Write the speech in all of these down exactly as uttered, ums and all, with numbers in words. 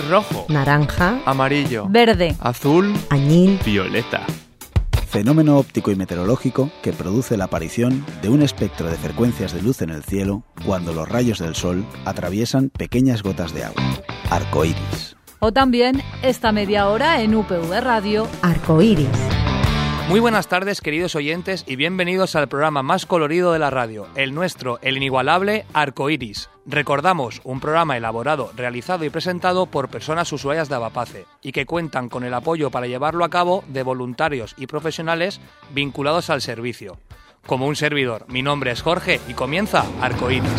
rojo, naranja, amarillo, verde, azul, añil, violeta. Fenómeno óptico y meteorológico que produce la aparición de un espectro de frecuencias de luz en el cielo cuando los rayos del sol atraviesan pequeñas gotas de agua. Arcoíris. O también esta media hora en U P V Radio. Arcoíris. Muy buenas tardes, queridos oyentes, y bienvenidos al programa más colorido de la radio, el nuestro, el inigualable Arcoíris. Recordamos, un programa elaborado, realizado y presentado por personas usuarias de Avapace y que cuentan con el apoyo para llevarlo a cabo de voluntarios y profesionales vinculados al servicio. Como un servidor, mi nombre es Jorge y comienza Arcoíris.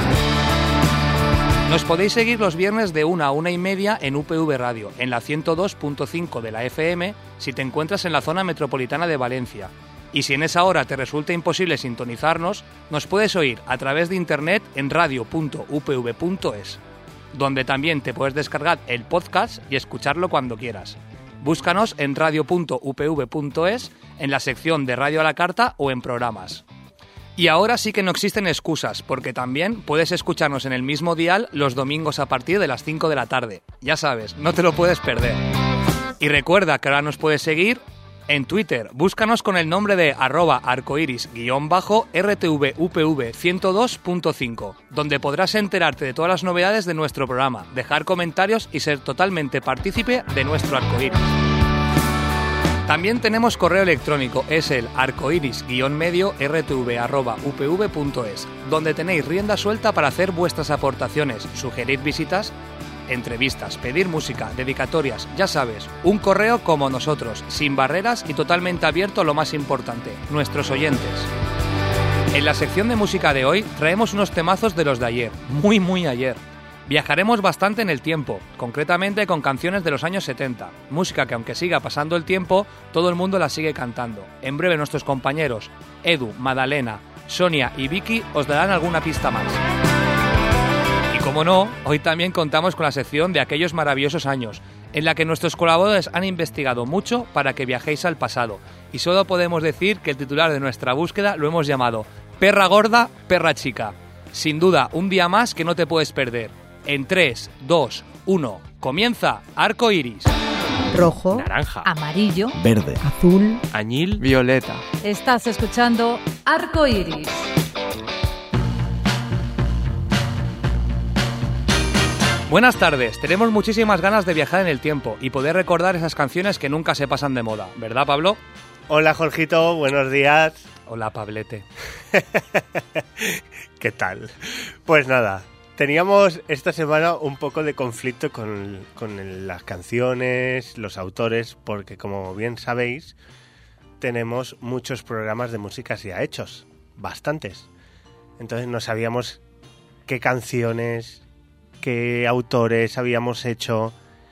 Nos podéis seguir los viernes de una a una y media en U P V Radio, en la ciento dos punto cinco de la F M, si te encuentras en la zona metropolitana de Valencia. Y si en esa hora te resulta imposible sintonizarnos, nos puedes oír a través de internet en radio punto u p v punto es, donde también te puedes descargar el podcast y escucharlo cuando quieras. Búscanos en radio punto u p v punto es, en la sección de Radio a la Carta o en programas. Y ahora sí que no existen excusas, porque también puedes escucharnos en el mismo dial los domingos a partir de las cinco de la tarde. Ya sabes, no te lo puedes perder. Y recuerda que ahora nos puedes seguir en Twitter. Búscanos con el nombre de arroba arcoiris-r t v u p v ciento dos punto cinco, donde podrás enterarte de todas las novedades de nuestro programa, dejar comentarios y ser totalmente partícipe de nuestro arcoíris. También tenemos correo electrónico, es el arcoiris-medio r t v arroba u p v punto es, donde tenéis rienda suelta para hacer vuestras aportaciones, sugerir visitas, entrevistas, pedir música, dedicatorias, ya sabes, un correo como nosotros, sin barreras y totalmente abierto a lo más importante, nuestros oyentes. En la sección de música de hoy traemos unos temazos de los de ayer, muy muy ayer. Viajaremos bastante en el tiempo, concretamente con canciones de los años setenta, música que aunque siga pasando el tiempo, todo el mundo la sigue cantando. En breve nuestros compañeros Edu, Madalena, Sonia y Vicky os darán alguna pista más. Y como no, hoy también contamos con la sección de aquellos maravillosos años, en la que nuestros colaboradores han investigado mucho para que viajéis al pasado, y solo podemos decir que el titular de nuestra búsqueda lo hemos llamado Perra Gorda, Perra Chica. Sin duda, un día más que no te puedes perder. En tres, dos, uno, comienza Arcoíris. Rojo, Naranja, Amarillo, Verde. azul, añil, violeta. estás escuchando Arcoíris. Buenas tardes, tenemos muchísimas ganas de viajar en el tiempo y poder recordar esas canciones que nunca se pasan de moda, ¿verdad, Pablo? Hola, Jorgito, buenos días. Hola, Pablete. ¿Qué tal? Pues nada, teníamos esta semana un poco de conflicto con, con las canciones, los autores, porque como bien sabéis, tenemos muchos programas de música ya hechos, bastantes. Entonces no sabíamos qué canciones, qué autores habíamos hecho.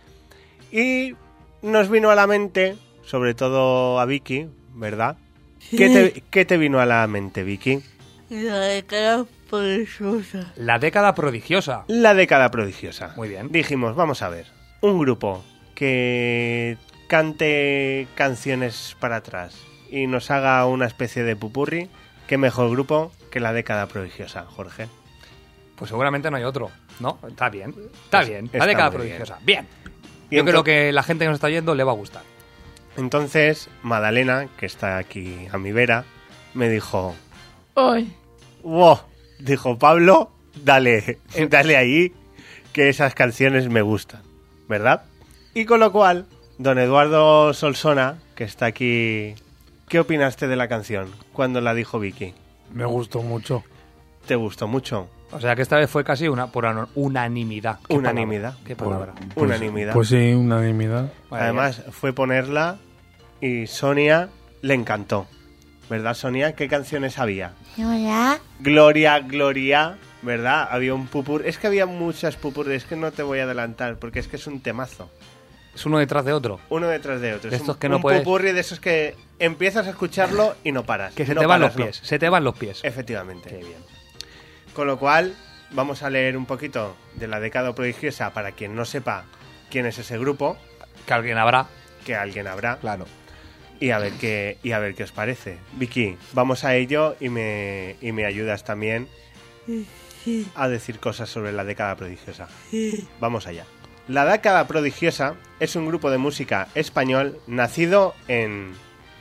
Y nos vino a la mente, sobre todo a Vicky, ¿verdad? ¿Qué te, qué te vino a la mente, Vicky? La década prodigiosa. La década prodigiosa. La década prodigiosa. Muy bien. Dijimos, vamos a ver, un grupo que cante canciones para atrás y nos haga una especie de pupurri, ¿qué mejor grupo que la década prodigiosa, Jorge? Pues seguramente no hay otro, ¿no? Está bien, está Pues bien, está la década muy prodigiosa. Bien. Y Yo creo ento- que la gente que nos está yendo le va a gustar. Entonces, Madalena, que está aquí a mi vera, me dijo, Ay, wow, dijo Pablo, dale, dale ahí, que esas canciones me gustan, ¿verdad? Y con lo cual, don Eduardo Solsona, que está aquí, ¿qué opinaste de la canción cuando la dijo Vicky? Me gustó mucho. ¿Te gustó mucho? O sea que esta vez fue casi una por ano- unanimidad. ¿Qué Unanimidad. palabra? ¿Qué palabra? Pues- Unanimidad. Pues sí, unanimidad. Vale, Además, fue ponerla y Sonia le encantó. ¿Verdad, Sonia? ¿Qué canciones había? hola. Gloria, Gloria, ¿verdad? Había un pupur. Es que había muchas pupurres, es que no te voy a adelantar, porque es que es un temazo. es uno detrás de otro. Uno detrás de otro. De Es estos un, que no un puedes- pupurri de esos que empiezas a escucharlo y no paras. Que se No te van los paras, no. pies, se te van los pies. Efectivamente. Qué bien. Con lo cual, vamos a leer un poquito de la década prodigiosa para quien no sepa quién es ese grupo, Que alguien habrá. que alguien habrá. Claro. Y a ver qué, y a ver qué os parece. Vicky, vamos a ello y me, y me ayudas también Sí, a decir cosas sobre la década prodigiosa. sí. Vamos allá. La década prodigiosa es un grupo de música español nacido en...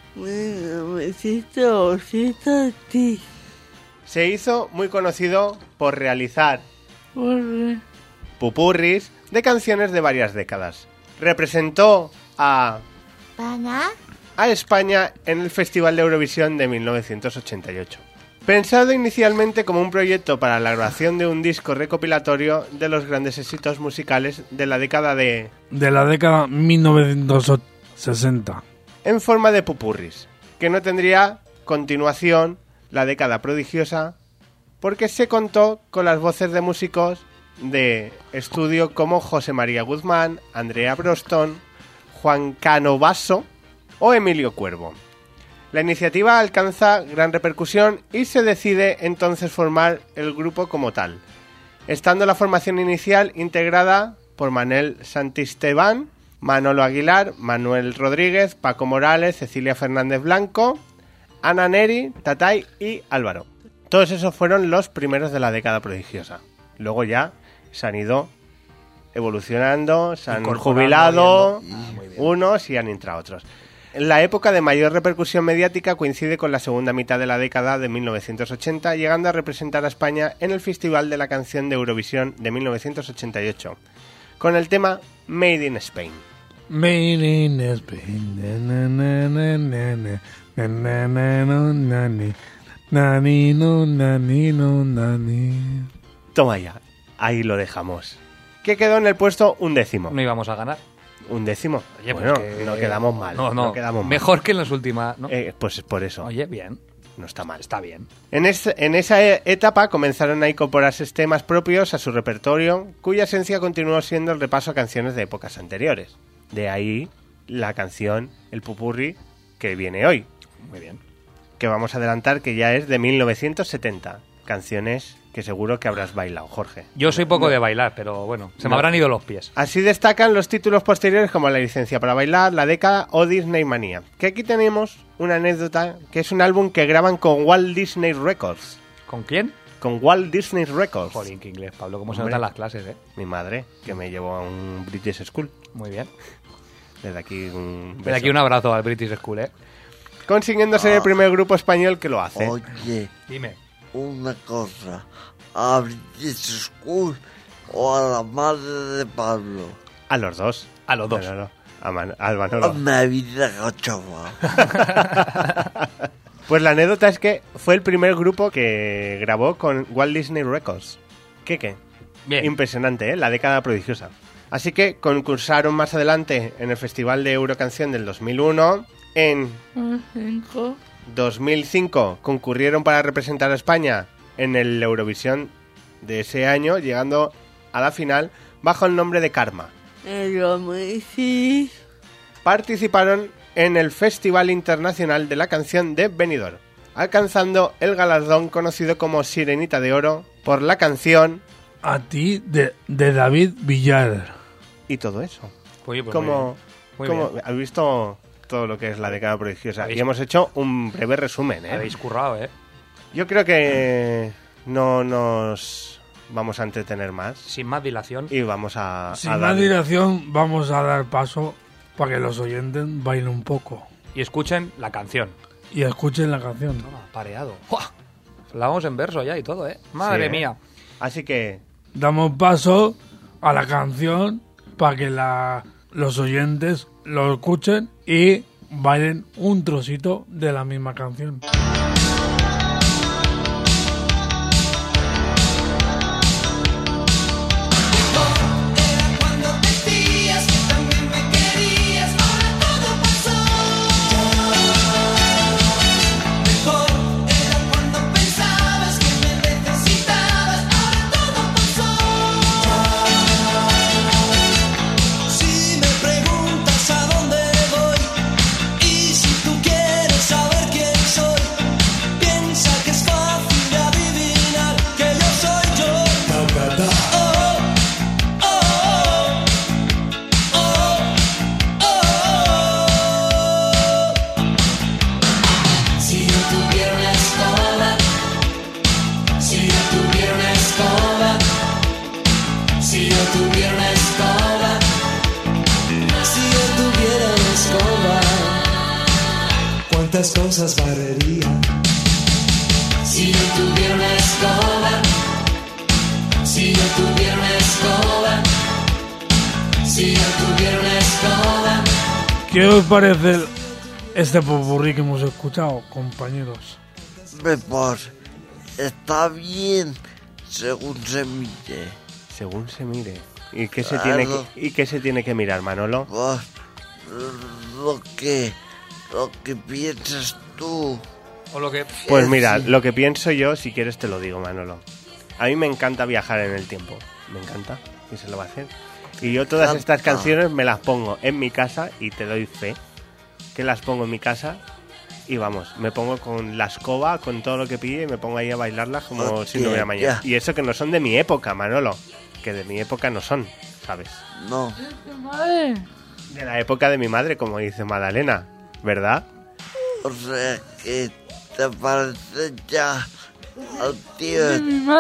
Se hizo muy conocido por realizar pupurris de canciones de varias décadas. Representó a... a España en el Festival de Eurovisión de mil novecientos ochenta y ocho. Pensado inicialmente como un proyecto para la grabación de un disco recopilatorio de los grandes éxitos musicales de la década de... De la década mil novecientos sesenta. En forma de pupurris, que no tendría continuación la década prodigiosa, porque se contó con las voces de músicos de estudio como José María Guzmán, Andrea Broston, Juan Cano Basso o Emilio Cuervo. La iniciativa alcanza gran repercusión y se decide entonces formar el grupo como tal, estando la formación inicial integrada por Manel Santisteban, Manolo Aguilar, Manuel Rodríguez, Paco Morales, Cecilia Fernández Blanco, Ana Neri, Tatay y Álvaro. Todos esos fueron los primeros de la década prodigiosa. Luego ya se han ido evolucionando, se han jubilado unos y han entrado otros. La época de mayor repercusión mediática coincide con la segunda mitad de la década de mil novecientos ochenta, llegando a representar a España en el Festival de la Canción de Eurovisión de mil novecientos ochenta y ocho, con el tema Made in Spain. Made in Spain. Na, na, na, na, na, na, na, na, no, nani. Nani, no, nani, no, nani. Toma ya, ahí lo dejamos. Que quedó en el puesto un décimo. No íbamos a ganar. Un décimo. Oye, bueno, pues que... no quedamos mal. No, no, no quedamos mal. Mejor que en las últimas, ¿no? Eh, pues por eso. Oye, bien. No está mal. Está bien. En, es, en esa etapa comenzaron a incorporarse temas propios a su repertorio, cuya esencia continuó siendo el repaso a canciones de épocas anteriores. De ahí la canción, el pupurri, que viene hoy. Muy bien. Que vamos a adelantar que ya es de mil novecientos setenta. Canciones que seguro que habrás bailado, Jorge. Yo soy poco no. de bailar, pero bueno, se no. me habrán ido los pies. Así destacan los títulos posteriores como La licencia para bailar, La década o Disney Manía. Que aquí tenemos una anécdota, que es un álbum que graban con Walt Disney Records. ¿Con quién? Con Walt Disney Records. Jolín, qué inglés, Pablo, cómo se Hombre. notan las clases, ¿eh? Mi madre, que me llevó a un British School. Muy bien. Desde aquí un beso. Desde aquí un abrazo al British School, ¿eh? Consiguiendo ser el primer grupo español que lo hace. Oye, Dime. una cosa. ¿A British School o a la madre de Pablo? A los dos. A los dos. No, no, no. A, Man- a A Manolo. mi vida cachorra. Pues la anécdota es que fue el primer grupo que grabó con Walt Disney Records. ¿Qué qué? Bien. Impresionante, ¿eh? La década prodigiosa. Así que concursaron más adelante en el Festival de Eurocanción del dos mil uno. En dos mil cinco concurrieron para representar a España en el Eurovisión de ese año, llegando a la final bajo el nombre de Karma. Participaron en el Festival Internacional de la Canción de Benidorm, alcanzando el galardón conocido como Sirenita de Oro por la canción A ti, de, de David Villar. y todo eso. Oye, pues Como, muy como bien. ¿has visto todo lo que es la década prodigiosa? Habéis- Y hemos hecho un breve resumen, ¿eh? Habéis currado, ¿eh? Yo creo que no nos vamos a entretener más Sin más dilación. y vamos a, Sin a más darle. dilación, vamos a dar paso para que los oyentes bailen un poco Y escuchen la canción. y escuchen la canción. Toma, pareado. ¡Fua! La vamos en verso ya y todo, ¿eh? Madre Sí, ¿eh? mía. Así que Damos paso a la canción para que la, los oyentes lo escuchen y bailen un trocito de la misma canción. Si me preguntas a dónde voy y si tú quieres saber quién soy, piensa que es fácil de adivinar que yo soy yo. Oh, oh, oh, oh, oh. Si yo tuviera una escoba, si yo tuviera una escoba, si yo tuviera una escoba, las cosas barrería. Si yo tuviera una escoba, si yo tuviera una escoba, si yo tuviera una escoba. ¿Qué os parece el- este popurrí que hemos escuchado, compañeros? Pues está bien según se mire. Según se mire. ¿Y qué se, Claro. tiene que, ¿Y qué se tiene que mirar, Manolo? Pues lo que, lo que piensas tú. O lo que... Pues Eh, mira, sí. lo que pienso yo, si quieres te lo digo, Manolo. A mí me encanta viajar en el tiempo. Me encanta. Y se lo va a hacer. Y yo todas estas Encanta. canciones me las pongo en mi casa y te doy fe que las pongo en mi casa y vamos, me pongo con la escoba, con todo lo que pide y me pongo ahí a bailarlas como Hostia, si no hubiera mañana. ya. Y eso que no son de mi época, Manolo. Que de mi época no son, ¿sabes? No, De la época de mi madre, como dice Madalena, ¿verdad? o sea que te parece ya al tío.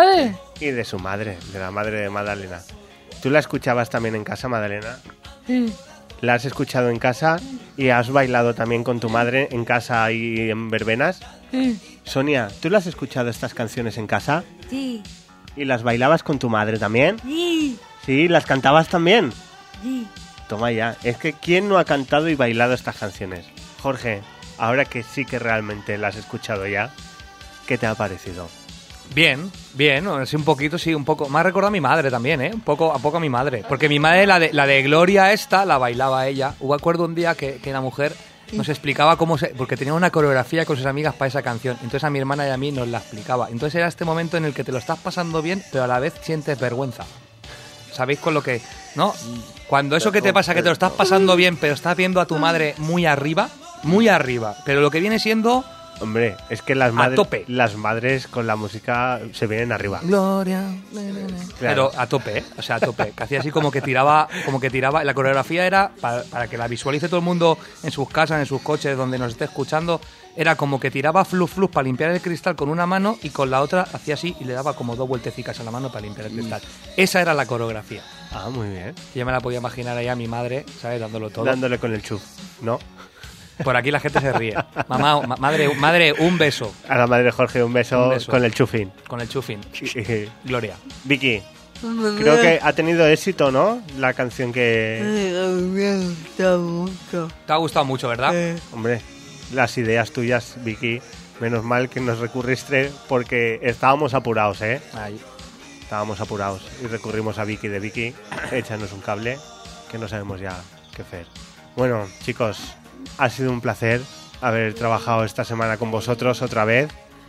Y de su madre, de la madre de Madalena. ¿Tú la escuchabas también en casa, Madalena? Sí. ¿La has escuchado en casa y has bailado también con tu madre en casa y en verbenas? Sí. Sonia, ¿tú las has escuchado estas canciones en casa? Sí. ¿Y las bailabas con tu madre también? Sí. Sí, ¿las cantabas también? Sí. Toma ya, es que ¿quién no ha cantado y bailado estas canciones? Jorge, ahora que sí que realmente las has escuchado ya, ¿qué te ha parecido? Bien, bien, o sí, un poquito, sí, un poco. Me ha recordado a mi madre también, ¿eh? Un poco, a poco a mi madre. Porque mi madre, la de, la de Gloria esta, la bailaba ella. Hubo acuerdo un día que, que la mujer nos explicaba cómo se... Porque tenía una coreografía con sus amigas para esa canción. Entonces a mi hermana y a mí nos la explicaba. Entonces era este momento en el que te lo estás pasando bien, pero a la vez sientes vergüenza. ¿Sabéis con lo que...? ¿No? Cuando eso que te pasa, que te lo estás pasando bien, pero estás viendo a tu madre muy arriba, muy arriba. Pero lo que viene siendo... Hombre, es que las, madres tope. las madres con la música se vienen arriba. Gloria. Claro. Pero a tope, ¿eh? O sea, a tope. Que hacía así como que tiraba, como que tiraba. La coreografía era, para, para que la visualice todo el mundo en sus casas, en sus coches, donde nos esté escuchando, era como que tiraba fluf fluf para limpiar el cristal con una mano y con la otra hacía así y le daba como dos vueltecicas a la mano para limpiar el cristal. Esa era la coreografía. Ah, muy bien. Y yo me la podía imaginar ahí a mi madre, ¿sabes? Dándolo todo. Dándole con el chuf, ¿no? Por aquí la gente se ríe. Mamá, ma- madre, madre, un beso. A la madre de Jorge un beso, Un beso. con el chufín. Con el chufín. Gloria. Vicky, creo que ha tenido éxito, ¿no? La canción que... Me gusta mucho. Te ha gustado mucho, ¿verdad? Eh, Hombre, las ideas tuyas, Vicky, menos mal que nos recurriste porque estábamos apurados, ¿eh? Ahí. Estábamos apurados y recurrimos a Vicky de Vicky, échanos un cable, que no sabemos ya qué hacer. Bueno, chicos, ha sido un placer haber trabajado esta semana con vosotros otra vez.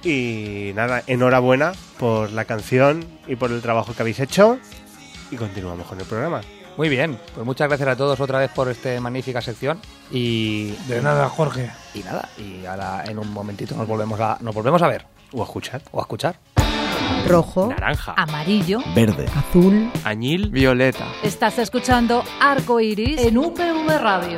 Y nada, enhorabuena por la canción y por el trabajo que habéis hecho. Y continuamos con el programa. Muy bien, pues muchas gracias a todos otra vez por esta magnífica sección y De nada, Jorge. y nada, y ahora en un momentito nos volvemos a nos volvemos a ver O a escuchar. o a escuchar. rojo, Naranja, Amarillo. Verde. azul, añil, violeta. Estás escuchando Arco Iris en U P V Radio.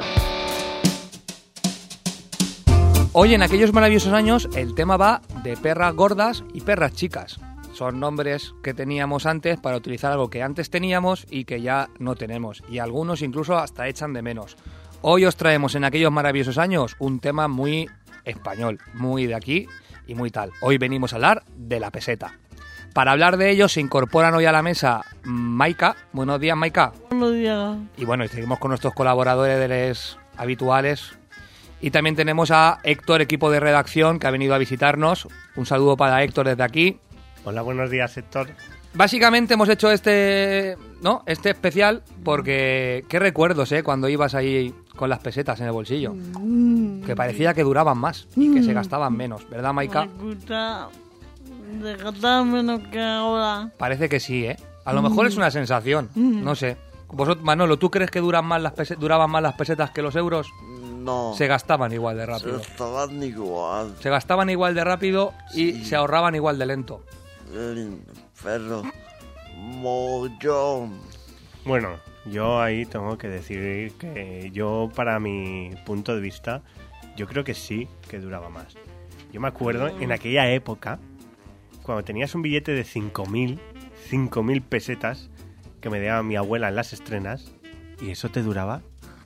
Hoy en aquellos maravillosos años el tema va de perras gordas y perras chicas. Son nombres que teníamos antes para utilizar algo que antes teníamos y que ya no tenemos. Y algunos incluso hasta echan de menos. Hoy os traemos en aquellos maravillosos años un tema muy español, muy de aquí y muy tal. Hoy venimos a hablar de la peseta. Para hablar de ello se incorporan hoy a la mesa Maika. Buenos días, Maika. no llega. Y bueno, y seguimos con nuestros colaboradores habituales. Y también tenemos a Héctor, equipo de redacción, que ha venido a visitarnos. Un saludo para Héctor desde aquí. Hola, buenos días, Héctor. Básicamente hemos hecho este, ¿no? Este especial porque qué recuerdos, ¿eh? Cuando ibas ahí con las pesetas en el bolsillo. Que parecía que duraban más y que se gastaban menos, ¿verdad, Maika? Me gusta de gastar menos que ahora. Parece que sí, ¿eh? A lo mejor es una sensación, no sé. Vosotros, Manolo, ¿tú crees que duran más las pese- duraban más las pesetas que los euros? No, Se gastaban igual de se rápido. estaban igual. Se gastaban igual de rápido y Sí. se ahorraban igual de lento. eh, Pero, mollón. Bueno, yo ahí tengo que decir que yo, para mi punto de vista, yo creo que sí que duraba más. Yo me acuerdo en aquella época, cuando tenías un billete de cinco mil, cinco mil pesetas que me daba mi abuela en las estrenas, y eso te duraba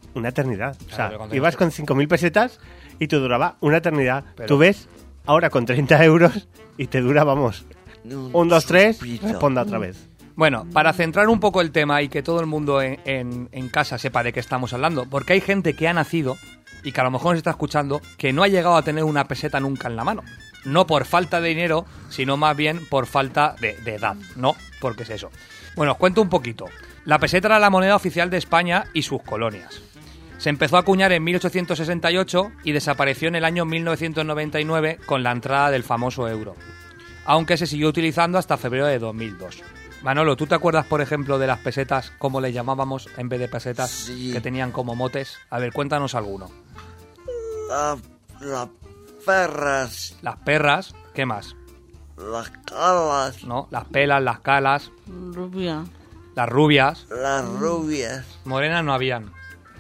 una eternidad. O sea, Claro, ibas con cinco mil pesetas y te duraba una eternidad. Pero- Tú ves, ahora con treinta euros y te dura, vamos, Un un, dos, tres, chupito. responda otra vez. Bueno, para centrar un poco el tema y que todo el mundo en, en- en casa sepa de qué estamos hablando, porque hay gente que ha nacido y que a lo mejor nos está escuchando que no ha llegado a tener una peseta nunca en la mano. No por falta de dinero, sino más bien por falta de, de edad, ¿no? Porque es eso. Bueno, os cuento un poquito. La peseta era la moneda oficial de España y sus colonias. Se empezó a acuñar en mil ochocientos sesenta y ocho y desapareció en el año mil novecientos noventa y nueve con la entrada del famoso euro, aunque se siguió utilizando hasta febrero de dos mil dos. Manolo, ¿tú te acuerdas, por ejemplo, de las pesetas, como le llamábamos en vez de pesetas, Sí. que tenían como motes? A ver, cuéntanos alguno. La, las perras, Las perras, ¿qué más? las calas, ¿No? Las pelas, las calas, Rubia. las rubias. las rubias. Morenas no habían,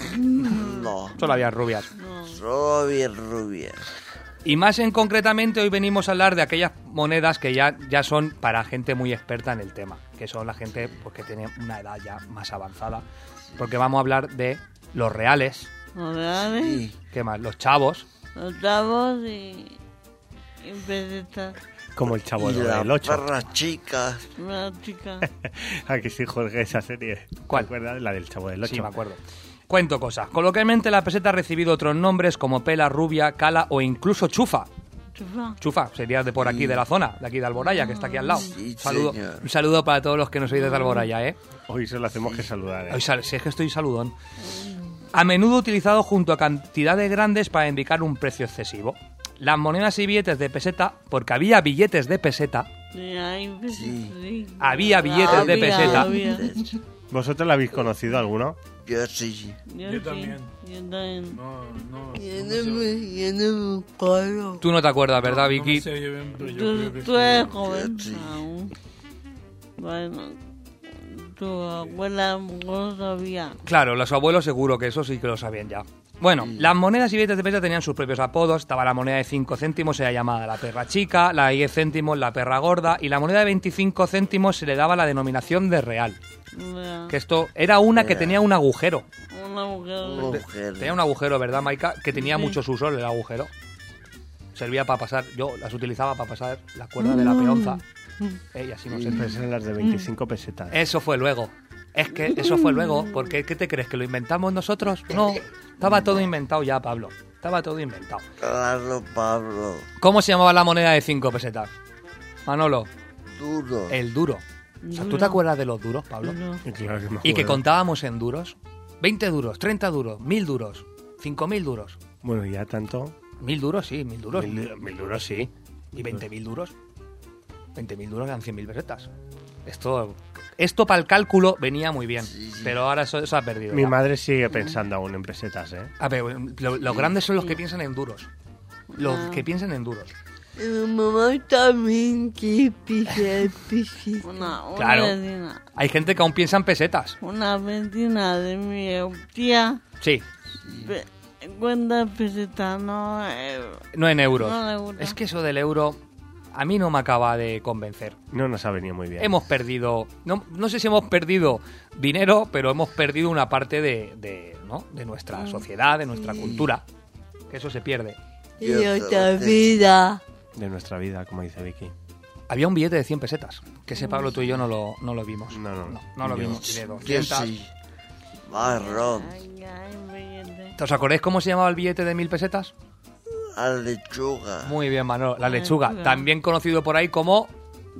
No, solo había rubias. solo había rubias. Y más en concretamente hoy venimos a hablar de aquellas monedas que ya, ya son para gente muy experta en el tema, que son la gente pues, que tiene una edad ya más avanzada, porque vamos a hablar de los reales, Los reales, Sí, ¿qué más? Los chavos, los chavos y. y pesetas. Como el chavo y del las ocho. perras chicas. Una chica. Aquí sí, Jorge, esa serie. ¿Cuál? ¿Te acuerdas? La del chavo del ocho. sí, me acuerdo. Cuento cosas. Coloquialmente la peseta ha recibido otros nombres como pela, rubia, cala o incluso chufa. Chufa. Chufa, sería de por aquí, de la zona, de aquí de Alboraya, que está aquí al lado. Sí, Un saludo, señor. un saludo para todos los que nos oís desde Alboraya, ¿eh? Hoy solo hacemos que saludar. ¿eh? Hoy sal- si es que estoy saludón. A menudo utilizado junto a cantidades grandes para indicar un precio excesivo. Las monedas y billetes de peseta, porque había billetes de peseta, Sí, hay pesetas, Sí. sí. Había billetes de Había, peseta. había. ¿Vosotros la habéis conocido alguno? Yo sí. Yo, Yo sí, también. Yo también. No, no. Yo no no sé- me, yo no me acuerdo. tú no te acuerdas, ¿verdad, no Vicky? me sé yo bien, pero yo Tú, creo que tú sí. eres joven Sí. aún. Bueno, tu abuela a lo mejor sabía. Claro, los abuelos seguro que eso sí que lo sabían ya. Bueno, las monedas y billetes de peseta tenían sus propios apodos. Estaba la moneda de cinco céntimos, era llamada la perra chica, la de diez céntimos, la perra gorda, y la moneda de veinticinco céntimos se le daba la denominación de real. Una, Que esto era una que tenía un agujero. una mujer. Mujer. Tenía un agujero, ¿verdad, Maika? Que tenía Sí. muchos usos el agujero. Servía para pasar, yo las utilizaba para pasar la cuerda de la peonza. Eh, y así no sé. Pues eran las de veinticinco pesetas. Eso fue luego. Es que eso fue luego, porque ¿qué te crees? ¿Que lo inventamos nosotros? No, estaba todo inventado ya, Pablo. Estaba todo inventado. Claro, Pablo. ¿Cómo se llamaba la moneda de cinco pesetas? Manolo, Duro. el duro. O sea, ¿tú te Duro. acuerdas de los duros, Pablo? Duro. Y claro que me Y que acuerdo. contábamos en duros. veinte duros, treinta duros, mil duros, cinco mil duros. Bueno, ya tanto. Mil duros, sí, mil duros. Mil, mil euros sí. ¿Y veinte mil duros? veinte mil duros eran cien mil pesetas. Esto, esto para el cálculo venía muy bien, pero ahora eso, eso ha perdido. Mi ya. madre sigue pensando aún en pesetas, ¿eh? A ver, lo- los grandes son los que piensan en duros. Los que piensan en duros. Mi mamá también que pisa, pisa. Una, una Claro. vecina. Hay gente que aún piensa en pesetas. Una vecina de mi tía. Sí, pe- cuenta pesetas, no euros. no en euros. No en euros. Es que eso del euro a mí no me acaba de convencer. No nos ha venido muy bien. Hemos perdido, no, no sé si hemos perdido dinero, pero hemos perdido una parte de, de, ¿no? de nuestra sociedad, de nuestra cultura. Que eso se pierde. Y otra vida. De nuestra vida, como dice Vicky. Había un billete de cien pesetas, que ese Pablo tú y yo no lo, no lo vimos. No, no, no, no lo yo- vimos. Y de Yo doscientas. sí. Marrón. Ay, ay, billete. ¿Os acordáis cómo se llamaba el billete de mil pesetas? La lechuga. Muy bien, Manolo. La lechuga, lechuga. también conocido por ahí como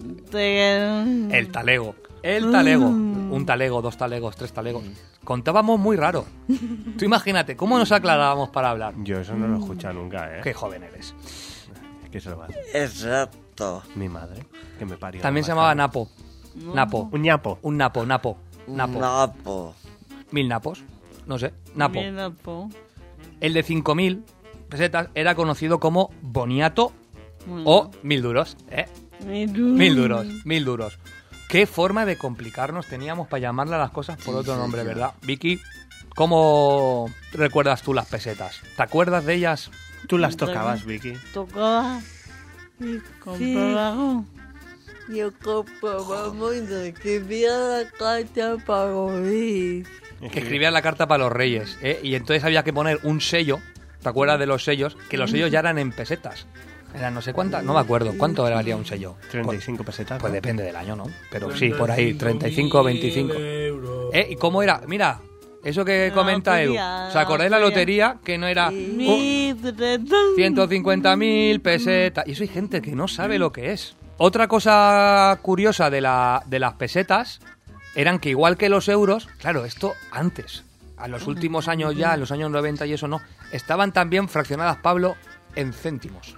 Te- el talego. El talego. Un talego, dos talegos, tres talegos. Contábamos muy raro. Tú imagínate, ¿cómo nos aclarábamos para hablar? Yo eso no lo he escuchado nunca, ¿eh? Qué joven eres. ¿Qué se lo va a hacer? Exacto. Mi madre, que me parió. También se más llamaba tarde. napo. Napo. Un ñapo. Un napo, napo. Napo. Napo. Mil napos. No sé, napo. Bien, napo. El de cinco mil pesetas era conocido como boniato Bueno. o mil duros. ¿eh? Mil duros. Mil duros, mil duros. Qué forma de complicarnos teníamos para llamarle a las cosas por otro nombre, ¿verdad? Vicky, ¿cómo recuerdas tú las pesetas? ¿Te acuerdas de ellas? Tú las tocabas, Vicky. Tocaba. Compraba algo. Yo compraba muy de que vi a la carta para morir. que escribían la carta para los reyes, ¿eh? Y entonces había que poner un sello, ¿te acuerdas de los sellos? Que los sellos ya eran en pesetas. Eran no sé cuántas, no me acuerdo. ¿Cuánto valía un sello? treinta y cinco pesetas. Pues depende del año, ¿no? Pero sí, por ahí, treinta y cinco, veinticinco. ¿Eh? ¿Y cómo era? Mira, eso que comenta Edu. ¿Os acordáis de la lotería? Que no era ciento cincuenta mil pesetas. Y eso hay gente que no sabe lo que es. Otra cosa curiosa de, la, de las pesetas eran que igual que los euros, claro, esto antes, a los últimos años ya, en los años noventa y eso no, estaban también fraccionadas, Pablo, en céntimos.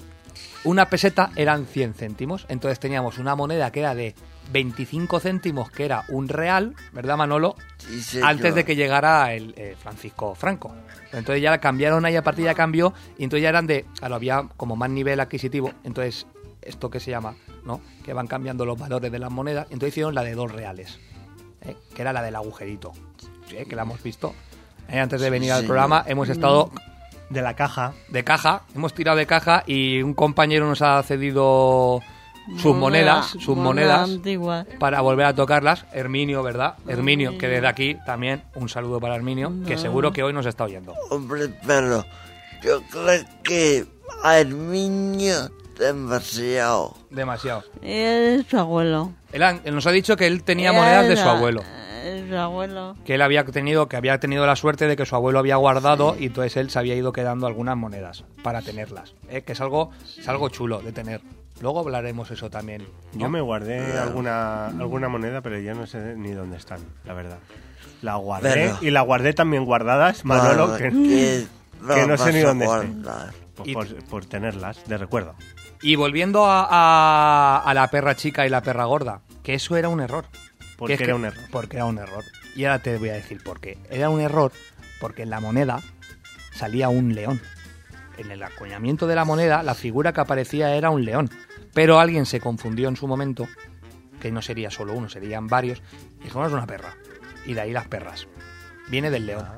Una peseta eran cien céntimos, entonces teníamos una moneda que era de veinticinco céntimos, que era un real, ¿verdad, Manolo? Sí, señor. Antes de que llegara el eh, Francisco Franco. Entonces ya la cambiaron ahí, a partir ya cambió, y entonces ya eran de, claro, había como más nivel adquisitivo, entonces esto que se llama, ¿no? Que van cambiando los valores de las monedas, entonces hicieron la de dos reales, ¿eh? Que era la del agujerito, ¿eh? Que la hemos visto. ¿Eh? Antes de venir Sí, al programa hemos estado De la caja. de caja, hemos tirado de caja y un compañero nos ha cedido sus monedas, sus monedas antigua. para volver a tocarlas. Herminio, ¿verdad? Herminio, que desde aquí también un saludo para Herminio, que seguro que hoy nos está oyendo. Hombre, pero yo creo que a Herminio demasiado. Demasiado. Es su abuelo. Él, ha- él nos ha dicho que él tenía monedas de su Era- abuelo. Es su abuelo. Que él había tenido, que había tenido la suerte de que su abuelo había guardado y entonces él se había ido quedando algunas monedas para tenerlas. ¿Eh? Que es algo, es algo chulo de tener. Luego hablaremos eso también, ¿no? Yo me guardé alguna, alguna moneda, pero ya no sé ni dónde están, la verdad. La guardé Pero- y la guardé también guardadas, Manolo, Para que, que que no sé ni vas a dónde estén. guardar. Pues Y- por, por tenerlas, de recuerdo. Y volviendo a, a- a la perra chica y la perra gorda, que eso era un error. Porque Que es era que- un error. Porque era un error. Y ahora te voy a decir por qué. Era un error porque en la moneda salía un león. En el acuñamiento de la moneda, la figura que aparecía era un león. Pero alguien se confundió en su momento, que no sería solo uno, serían varios, y dijo, no, es una perra. Y de ahí las perras. Viene del león.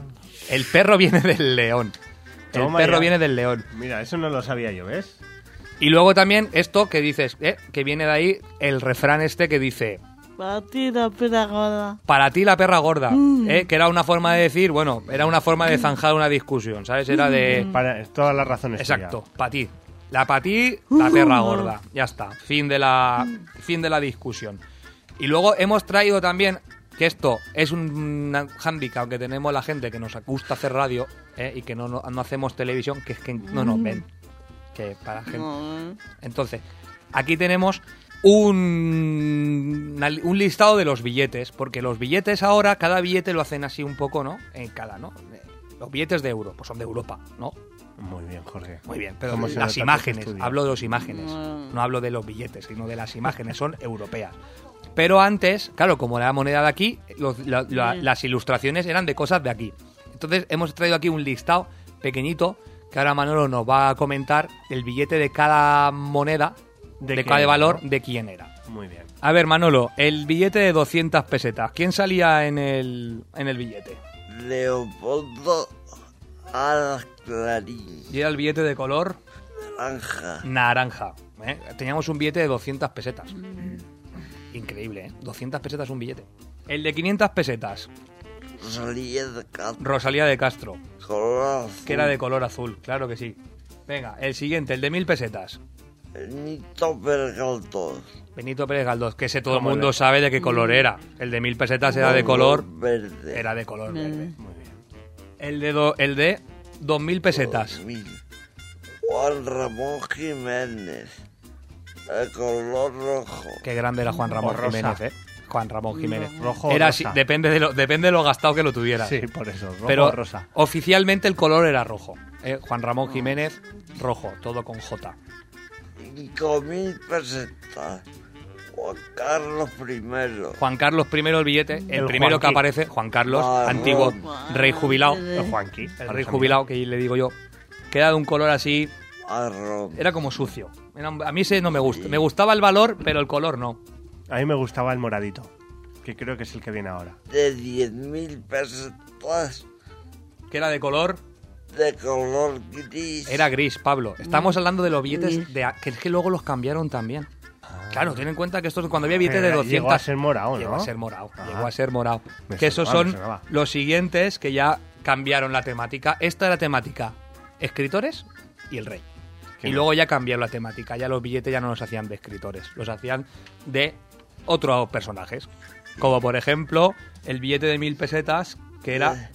El perro viene del león. El Toma perro ya. viene del león. Mira, eso no lo sabía yo, ¿ves? Y luego también esto que dices, ¿eh? Que viene de ahí el refrán este que dice, Para ti la pera gorda. para ti la perra gorda, ¿eh? Que era una forma de decir, bueno, era una forma de zanjar una discusión, ¿sabes? Era de... Para todas las razones. Exacto, para ti. La para ti, la perra gorda. Ya está, fin de la fin de la discusión. Y luego hemos traído también, que esto es un hándicap que tenemos la gente que nos gusta hacer radio, ¿eh? Y que no, no, no hacemos televisión, que es que no nos ven. Que para gente... No. Entonces, aquí tenemos un, una- un listado de los billetes, porque los billetes ahora, cada billete lo hacen así un poco, ¿no? En cada, ¿no? Eh, Los billetes de euro, pues son de Europa, ¿no? Muy bien, Jorge. Muy bien, pero ¿Cómo se las nota que imágenes, estudias? hablo de las imágenes, Mm. no hablo de los billetes, sino de las imágenes, son europeas. Pero antes, claro, como era moneda de aquí, los- la- la- Sí. las ilustraciones eran de cosas de aquí. Entonces hemos traído aquí un listado pequeñito que ahora Manolo nos va a comentar el billete de cada moneda, ¿De de, quién cada era, valor, no? de quién era. Muy bien. A ver, Manolo, el billete de doscientas pesetas, ¿quién salía en el, en el billete? Leopoldo Alclarín. Y era el billete de color Naranja. naranja. ¿eh? Teníamos un billete de doscientas pesetas. Increíble, ¿eh? doscientas pesetas un billete. El de quinientas pesetas, Rosalía de Castro. Rosalía de Castro, Color azul. que era de color azul, claro que sí. Venga, el siguiente, el de mil pesetas. Benito Pergaltos. Benito Pérez Galdós, que ese todo el Como mundo de- sabe de qué color era. El de mil pesetas era de color, verde. era de color verde. Muy bien. El de, do- el de dos mil pesetas. Mil. Juan Ramón Jiménez. De color rojo. Qué grande era Juan Ramón O rosa. Jiménez, ¿eh? Juan Ramón Jiménez. Rojo o Era rosa. así, depende de lo, depende de lo gastado que lo tuviera. Sí, por eso. Rojo Pero o rosa. oficialmente el color era rojo. ¿eh? Juan Ramón Jiménez, rojo, todo con J. Cinco mil pesetas. Juan Carlos primero. Juan Carlos I el billete, el, El primero que Juanqui. aparece, Juan Carlos, Ah, antiguo Juan. rey jubilado, El Juanqui. el rey jubilado que le digo yo, que era de un color así, Marrón. era como sucio. Era un- a mí ese no me gusta, me gustaba el valor, pero el color no. A mí me gustaba el moradito, que creo que es el que viene ahora. De diez mil pesetas. Que era de color, De color gris. era gris, Pablo. Estamos hablando de los billetes Gris. de, a- que es que luego los cambiaron también. Claro, ten en cuenta que esto es cuando había billetes de Pero doscientos. Llegó a ser morado, ¿no? Llegó a ser morado. Ah. Llegó a ser morado. Me Que esos sonaba, me son sonaba. los siguientes que ya cambiaron la temática. Esta era temática escritores y el rey. Qué Y bueno. luego ya cambiaron la temática. Ya los billetes ya no los hacían de escritores. Los hacían de otros personajes. Como por ejemplo el billete de mil pesetas que era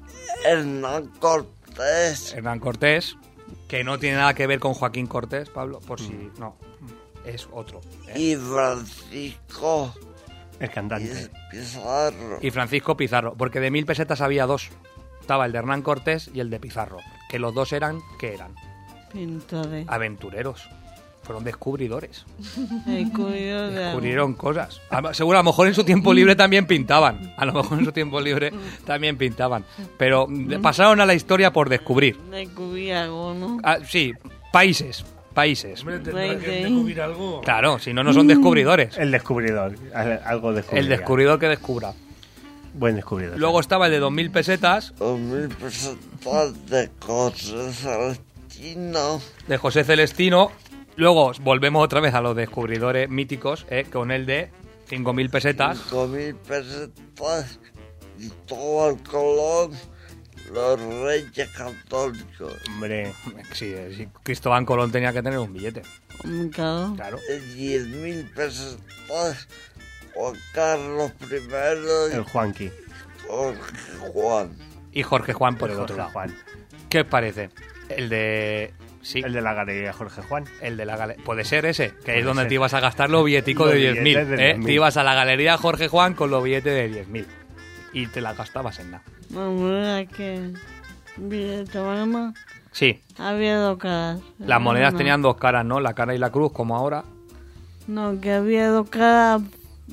Hernán Cortés. Hernán Cortés, que no tiene nada que ver con Joaquín Cortés, Pablo, por si no, es otro. ¿eh? Y Francisco El cantante. Pizarro. Y Francisco Pizarro, porque de mil pesetas había dos. Estaba el de Hernán Cortés y el de Pizarro, que los dos eran, ¿qué eran? Pintores. Aventureros. Fueron descubridores. El cuyo de Descubrieron cosas. A- Seguro, a lo mejor en su tiempo libre también pintaban. A lo mejor en su tiempo libre también pintaban. Pero de- pasaron a la historia por descubrir. Descubrí algo, ¿no? Ah, sí, países. Países. Hombre, tendrá que Veinte. descubrir algo. Claro, si no, no son descubridores. El descubridor. al- Algo descubridor. El descubridor que descubra. Buen descubridor. Luego estaba el de dos mil pesetas Dos mil pesetas de José Celestino. de José Celestino. Luego volvemos otra vez a los descubridores míticos, ¿eh? Con el de cinco mil pesetas. Cinco mil pesetas. Cristóbal Colón. Los Reyes Católicos. Hombre, Sí, sí, Cristóbal Colón tenía que tener un billete. Claro. Claro. De diez mil pesetas. Juan Carlos primero. el Juanqui. Jorge Juan. Y Jorge Juan por el Jorge otro lado. Juan. ¿Qué os parece? El de... Sí, El de la galería Jorge Juan. el de la galería. Puede ser ese, que Puede es donde ser. te ibas a gastar los billeticos Los de diez mil. billetes de ¿eh? diez mil. Te ibas a la galería Jorge Juan con los billetes de diez mil. Y te la gastabas en nada. Mamá, que... Billete, mamá. Sí, Había dos caras. las monedas No. tenían dos caras, ¿no? La cara y la cruz, como ahora. No, que había dos caras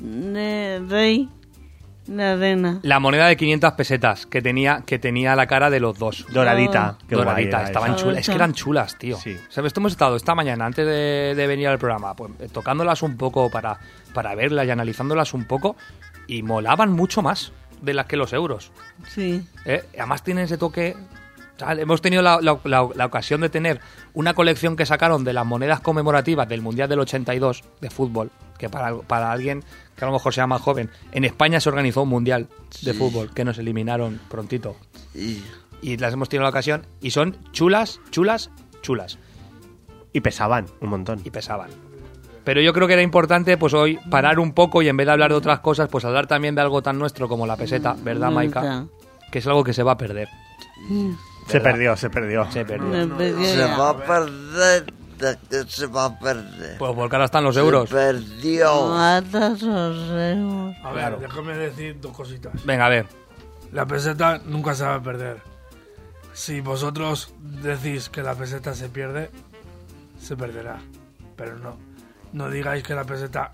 de rey de arena. La moneda de quinientas pesetas, que tenía, que tenía la cara de los dos. Doradita. Qué guay Doradita, era estaban esa. chulas. Es que eran chulas, tío. Sí. ¿Sabes? Esto hemos estado esta mañana, antes de, de venir al programa, pues eh, tocándolas un poco para, para verlas y analizándolas un poco, y molaban mucho más de las que los euros. Sí. ¿eh? Además tienen ese toque... o sea, hemos tenido la, la- la- la ocasión de tener una colección que sacaron de las monedas conmemorativas del Mundial del ochenta y dos de fútbol, que para, para alguien que a lo mejor sea más joven, en España se organizó un Mundial de Sí. fútbol, que nos eliminaron prontito. Y Y las hemos tenido la ocasión, y son chulas, chulas, chulas, Y pesaban un montón. y pesaban. Pero yo creo que era importante, pues hoy, parar un poco y en vez de hablar de otras cosas, pues hablar también de algo tan nuestro como la peseta, ¿verdad, Maika? Que es algo que se va a perder. Se ¿verdad? perdió, se perdió. Se perdió. Me perdió se ya. va a perder. ¿De qué se va a perder? Pues porque ahora están los euros. Se perdió. Matas los euros. A ver, Claro. déjame decir dos cositas. Venga, a ver. La peseta nunca se va a perder. Si vosotros decís que la peseta se pierde, se perderá. Pero no, no digáis que la peseta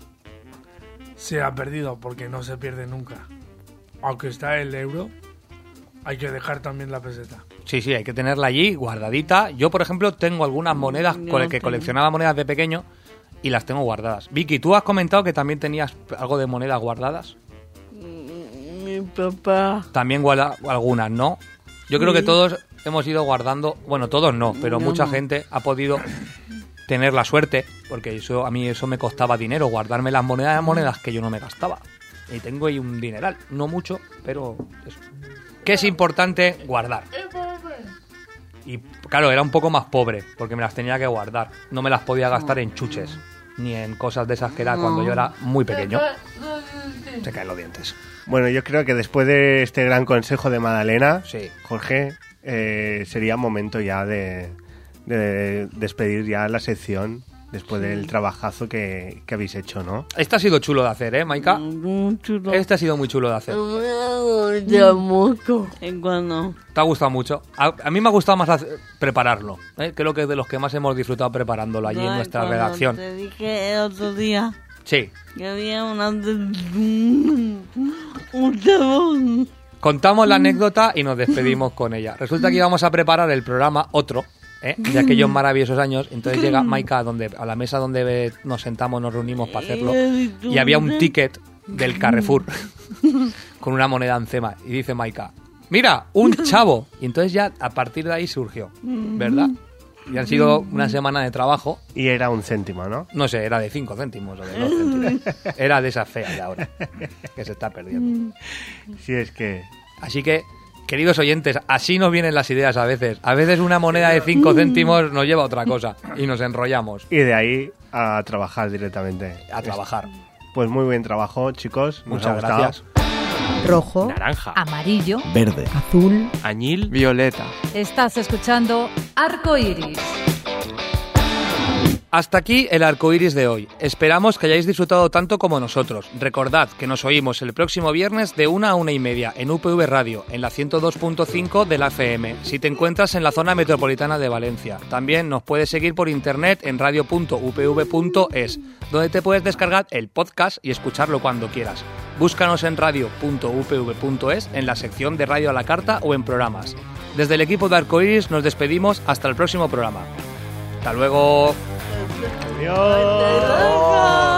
se ha perdido, porque no se pierde nunca. Aunque está el euro, hay que dejar también la peseta. Sí, sí, hay que tenerla allí, guardadita. Yo, por ejemplo, tengo algunas monedas Yo con las no que tengo. coleccionaba monedas de pequeño y las tengo guardadas. Vicky, tú has comentado que también tenías algo de monedas guardadas. Mi papá. También guarda algunas, ¿no? Yo creo que Sí. todos hemos ido guardando, bueno, todos no, pero No. mucha gente ha podido tener la suerte, porque eso a mí eso me costaba dinero, guardarme las monedas, monedas que yo no me gastaba. Y tengo ahí un dineral, no mucho, pero eso. Que es importante guardar. Y claro, era un poco más pobre, porque me las tenía que guardar. No me las podía gastar en chuches, ni en cosas de esas que era cuando yo era muy pequeño. Se caen los dientes. Bueno, yo creo que después de este gran consejo de Madalena, Sí. Jorge, eh, sería momento ya de, de despedir ya la sección después del trabajazo que, que habéis hecho, ¿no? Este ha sido chulo de hacer, ¿eh, Maika? Un chulo. Este ha sido muy chulo de hacer. Ya mucho. ¿En cuándo? ¿Te ha gustado mucho? A, a mí me ha gustado más hacer- prepararlo. ¿eh? Creo que es de los que más hemos disfrutado preparándolo allí en No, nuestra cuando redacción. Te dije el otro día Sí. que había una... Un chabón. Contamos la anécdota y nos despedimos con ella. Resulta que íbamos a preparar el programa otro, ¿eh? de aquellos maravillosos años. Entonces llega Maika donde, a la mesa donde nos sentamos, nos reunimos para hacerlo. Y había un ticket del Carrefour con una moneda encima. Y dice Maika, mira, un chavo. Y entonces ya a partir de ahí surgió, ¿verdad? Y han sido una semana de trabajo. Y era un céntimo, ¿no? No sé, era de cinco céntimos o de dos céntimos. Era de esa fea de ahora, que se está perdiendo. Sí, es que... Así que, queridos oyentes, así nos vienen las ideas a veces. A veces una moneda de cinco céntimos nos lleva a otra cosa y nos enrollamos. Y de ahí a trabajar directamente. A trabajar. Pues muy buen trabajo, chicos. Nos Muchas ha gustado. gracias. Rojo, Naranja. Amarillo. Verde. azul, Añil. Violeta. Estás escuchando Arco Iris. Hasta aquí el Arco Iris de hoy. Esperamos que hayáis disfrutado tanto como nosotros. Recordad que nos oímos el próximo viernes de una a una y media en U P V Radio, en la ciento dos punto cinco de la F M, si te encuentras en la zona metropolitana de Valencia. También nos puedes seguir por internet en radio punto u p v punto es, donde te puedes descargar el podcast y escucharlo cuando quieras. Búscanos en radio punto u p v punto es, en la sección de Radio a la Carta o en programas. Desde el equipo de Arco Iris nos despedimos hasta el próximo programa. Hasta luego. Adiós.